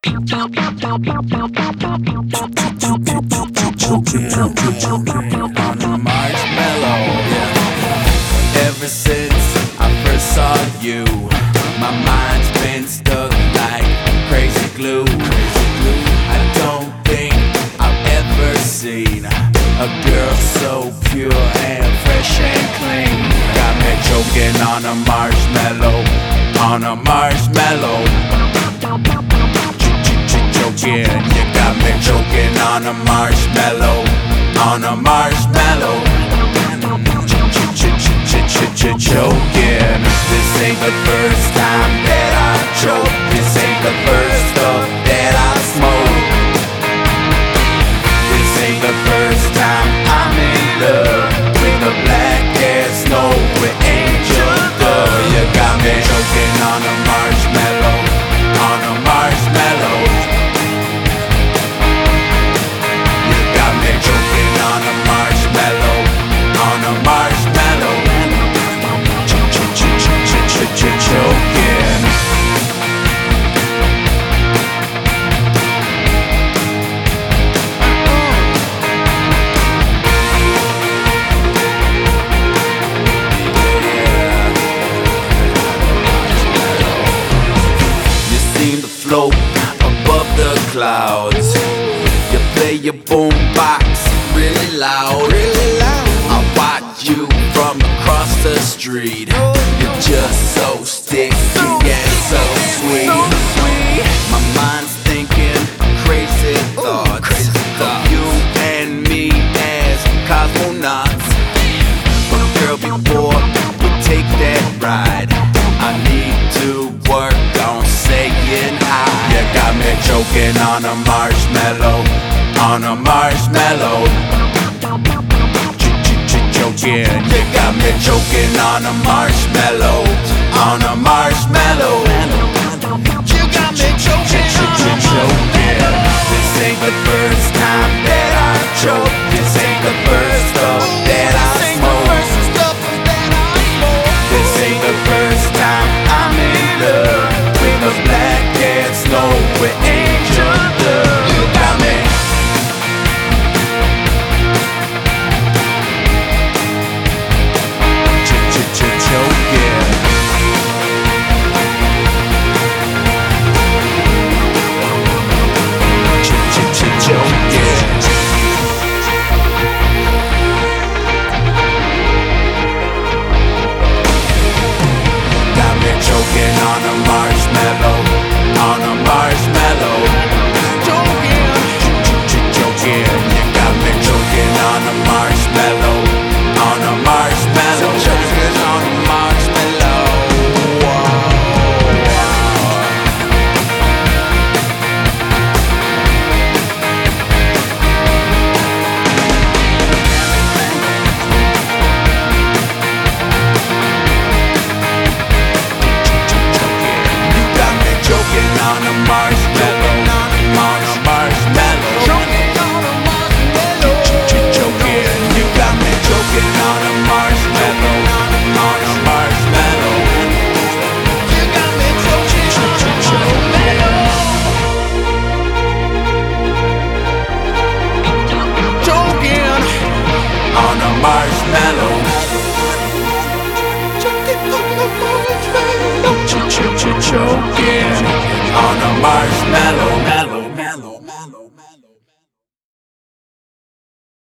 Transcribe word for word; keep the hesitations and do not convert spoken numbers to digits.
On a marshmallow, yeah. Ever since I first saw you, my mind's been stuck like crazy glue. I don't think I've ever seen a girl so pure and fresh and clean. Got me choking on a marshmallow, on a marshmallow. Choking, you got me choking on a marshmallow, on a marshmallow. Choking. This ain't the first time that I choke. This ain't the first stuff that I smoke. This ain't the first time I'm in love with the black as snow with Angel Dove. You got me choking on a marshmallow, on a marshmallow. You got me choking on a marshmallow, on a marshmallow. Choking. Float above the clouds. You play your boombox really loud, really loud. I watch you from across the street. You're just so sticky and so sweet. My mind's thinking crazy thoughts of you and me as cosmonauts. But girl, before we take that ride, I need to work on saying hi. You got me choking on a marshmallow, on a marshmallow. Choking, you got me choking on a marshmallow, on a marshmallow. You got me choking on a marshmallow. This ain't the first time that I choke. This ain't the first stuff that I smoke. This ain't the first time I'm in love with the black as snow with Angel Dove. You got me. Choking. Choking on a marshmallow, on a marshmallow. Choking, choking. You got me choking on a marshmallow, on a marshmallow. Choking on a marshmallow. Choking on a marshmallow, on a marshmallow. Choking on a marshmallow. Choking, you got me choking on a marshmallow, on a marshmallow. You got me choking on a marshmallow. Choking on a marshmallow. Choking on a marshmallow, mellow, mellow, mellow, mellow.